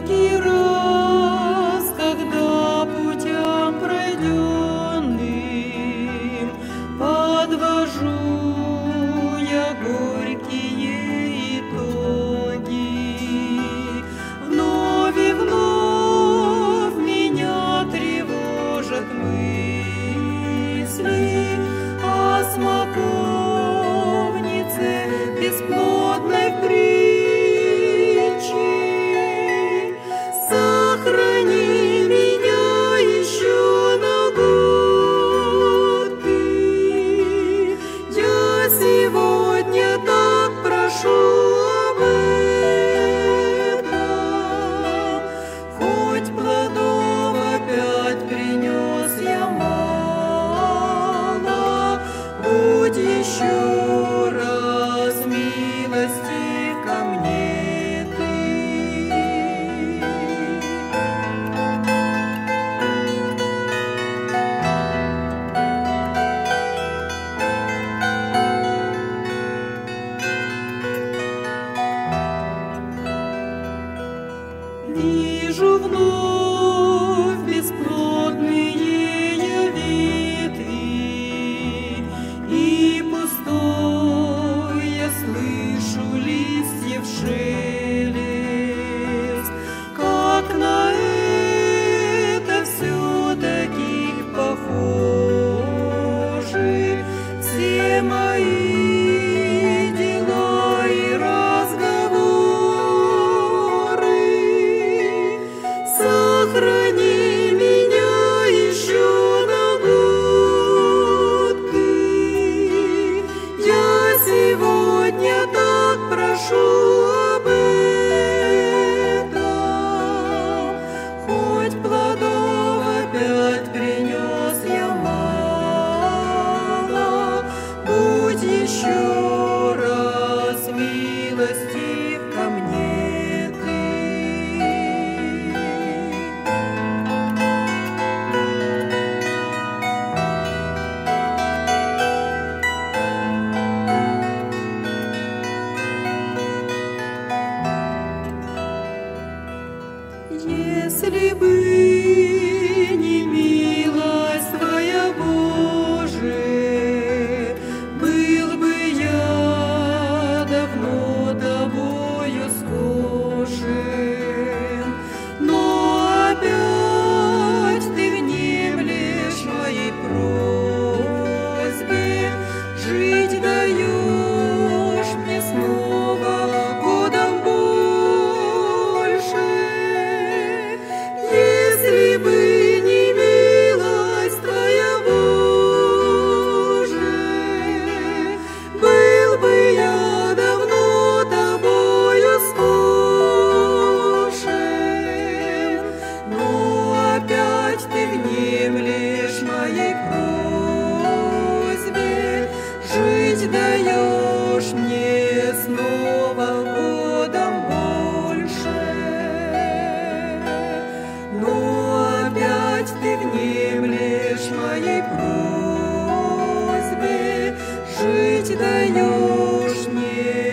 всякий раз, когда путем пройденным подвожу я горькие итоги, вновь и вновь меня тревожат мысли о смоковнице бесплодной в притче. Сохрани меня еще на год ты. Я сегодня так прошу об этом, хоть плодов опять принес я мало, будь еще раз милостив ко мне ты. Вижу вновь бесплодные я ветви, и пустой я слышу листьев шелест. Как на это все-таки похожи все мои дела и разговоры. Сохрани меня еще на год ты. Я сегодня так прошу об этом, хоть плодов опять принес я мало, будь еще раз милостив ко мне ты. Если бы не милость Твоя, Боже, был бы я давно Тобою скошен. Но опять Ты внемлешь моей просьбе, жить даешь мне снова годом больше. Если бы не милость Твоя, Боже, был бы я давно Тобою скошен. Но опять Ты внемлешь моей просьбе, жить даешь мне снова годом больше. Но опять Ты внемлешь моей просьбе, жить даешь мне